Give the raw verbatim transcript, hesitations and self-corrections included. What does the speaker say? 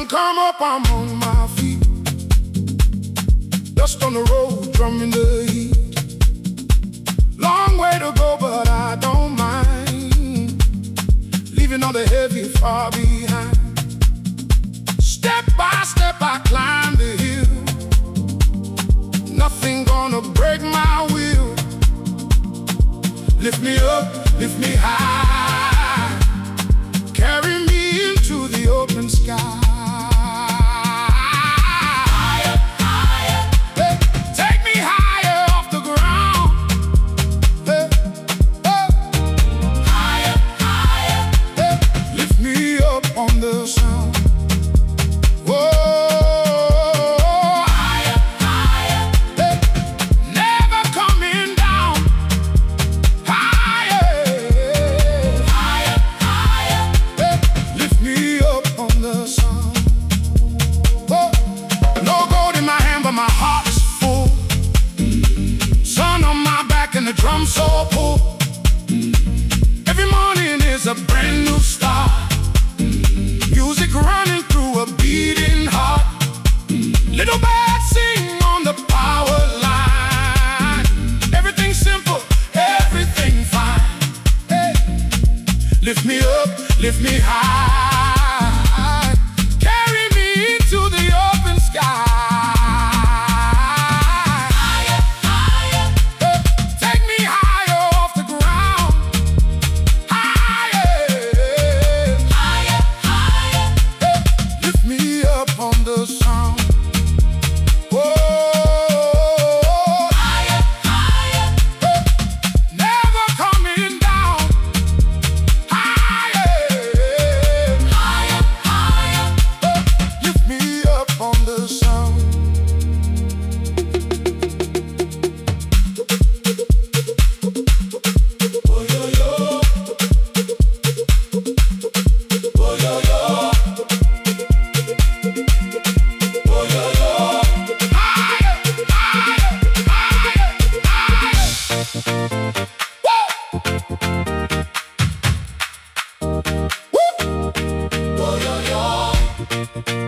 come up, I'm on my feet. Dust on the road, drumming the heat. Long way to go, but I don't mind. Leaving all the heavy far behind. Step by step, I climb the hill. Nothing gonna break my will. Lift me up, lift me high. Carry me into the open sky. Higher, higher. Hey, take me higher off the ground. Hey, oh. Higher, higher. Hey, lift me up on the sound. Whoa. Higher, higher. Hey, never coming down. Higher. Higher, higher. Hey, lift me up on the sound. Whoa. No gold in my hand, but my heart is full. Sun on my back and the drum so full. Every morning is a brand new start. Music running through a beating heart. Little birds sing on the power line. Everything simple, everything fine. Hey, lift me up, lift me high. Carry me into the open sky. Higher, higher. Hey, take me higher off the ground. Higher. Higher, higher. Hey, lift me up on the sound. Whoa. Higher, higher. Hey, never coming down. Higher. Higher, higher. Hey, lift me up on the sound. Oh yo yo. Oh yo yo. Oh yo yo. Higher, higher, higher, higher. Woo! Woo! Oh yo yo.